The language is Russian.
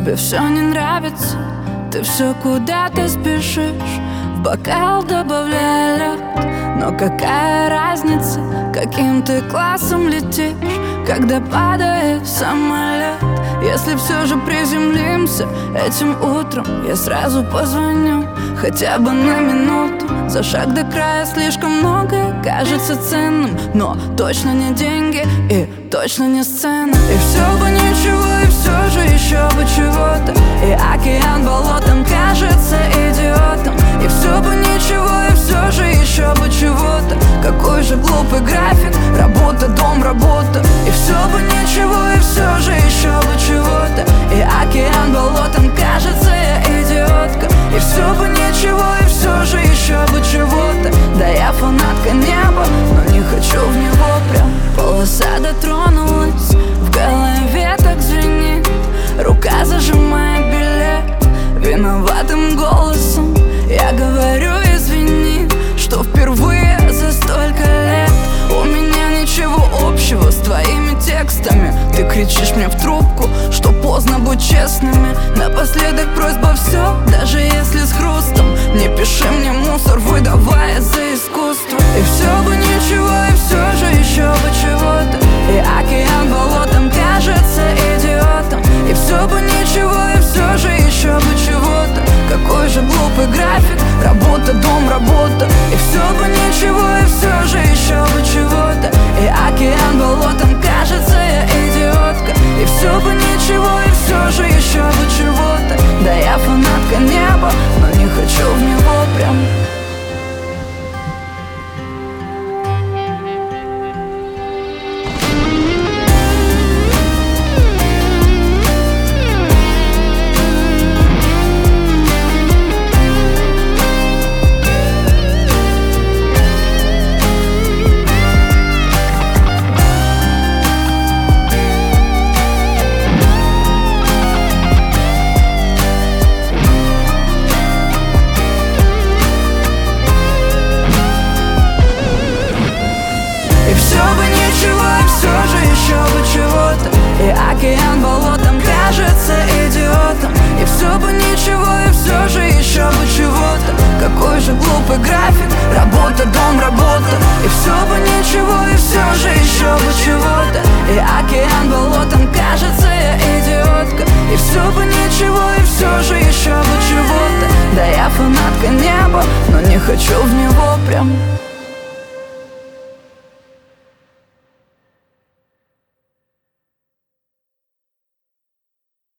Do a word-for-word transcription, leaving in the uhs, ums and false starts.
тебе все не нравится, ты все куда-то спешишь, в бокал добавляя лед. Но какая разница, каким ты классом летишь, когда падает самолет? Если все же приземлимся этим утром, я сразу позвоню, хотя бы на минуту. За шаг до края слишком многое кажется ценным, но точно не деньги и точно не сцена. И все бы ничего, и все же еще бы чего-то, и океан болотом кажется идиотом. И все бы ничего, и все же еще бы чего-то. Какой же глупый график, работа, дом, работа. И все бы ничего, и все же еще бы чего-то, и океан болотом кажется я идиотка. И все бы ничего, и все же еще бы чего-то. Да я фанатка неба, но не хочу в него прям. Полоса дотронулась, в голове так звенит, рука зажимает билет. Виноватым голосом я говорю извини, что впервые за столько лет у меня ничего общего с твоими текстами. Ты кричишь мне в трубку, что поздно, будь честными. Напоследок просьба все, даже если с хрустом. Не пиши мне мусор, выдавая за искусство. И все бы ничего, и все же еще бы чего-то, и океан болотом кажется идиотом. И все бы ничего, и все же еще бы чего-то. Какой же глупый график, работа, дом, работа. И все бы ничего, и все же еще бы чего-то, и океан болотом кажется я идиотка. И все бы ничего, и все же еще бы чего-то. Да я фанатка неба, но не хочу в него прям. И океан болотом кажется идиотом. И все бы ничего, и все же еще бы чего-то. Какой же глупый график, работа, дом, работа. И все бы ничего, и все же еще бы чего-то. И океан болотом кажется я идиотка. И все бы ничего, и все же еще бы чего-то. Да я фанатка неба, но не хочу в него прям.